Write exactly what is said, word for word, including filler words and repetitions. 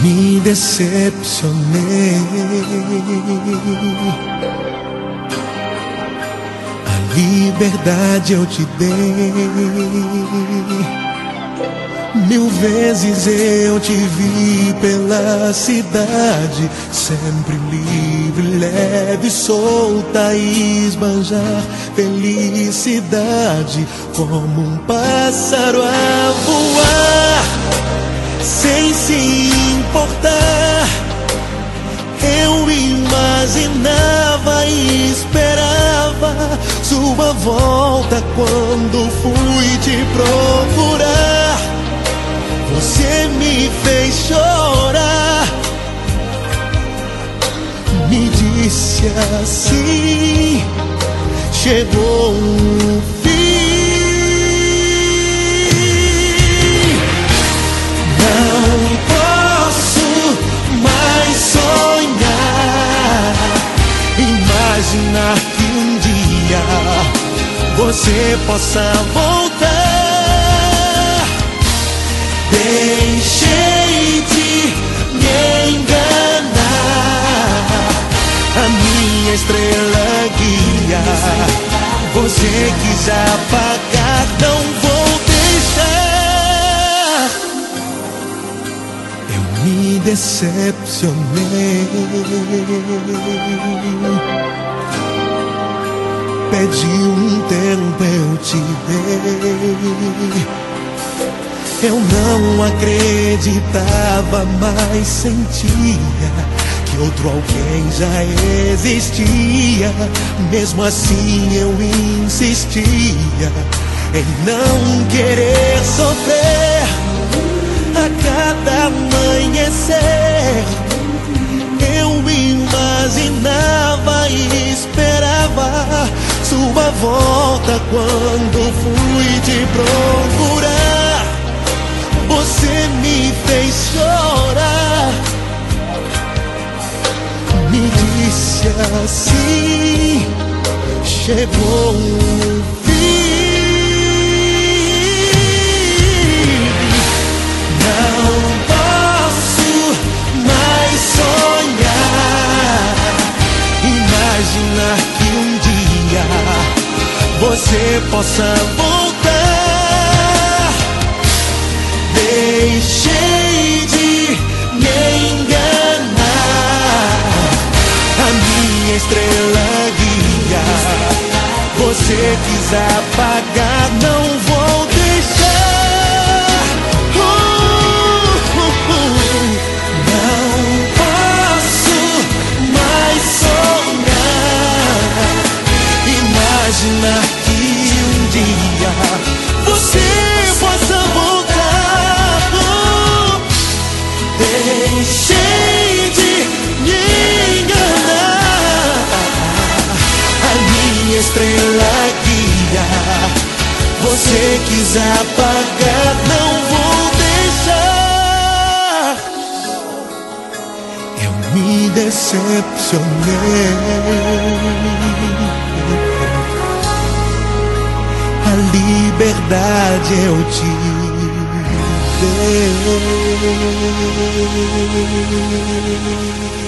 me decepcionei. A liberdade eu te dei. Mil vezes eu te vi pela cidade, sempre livre, leve, solta, e esbanjar felicidade como um pássaro a voar, sem se importar. Eu imaginava e esperava sua volta quando fui te procurar. Você me fez chorar, me disse assim: chegou um fim. Não posso mais sonhar, imaginar que um dia você possa voltar. Deixei de me enganar, a minha estrela guia. Você quis apagar, não vou deixar. Eu me decepcionei, pedi um tempo, eu te dei. Eu não acreditava, mas sentia que outro alguém já existia. Mesmo assim eu insistia em não querer sofrer. A cada amanhecer eu imaginava e esperava sua volta quando fui te procurar. Você me fez chorar, me disse assim: chegou um fim. Não posso mais sonhar, imaginar que um dia você possa voltar. Deixei de me enganar, a minha estrela guia. Você quis apagar, não vou deixar. Uh, uh, uh. Não posso mais sonhar, imaginar que um dia você possa voltar. Deixei de me enganar, a minha estrela guia. Você quis apagar, não vou deixar. Eu me decepcionei, a liberdade eu te dei.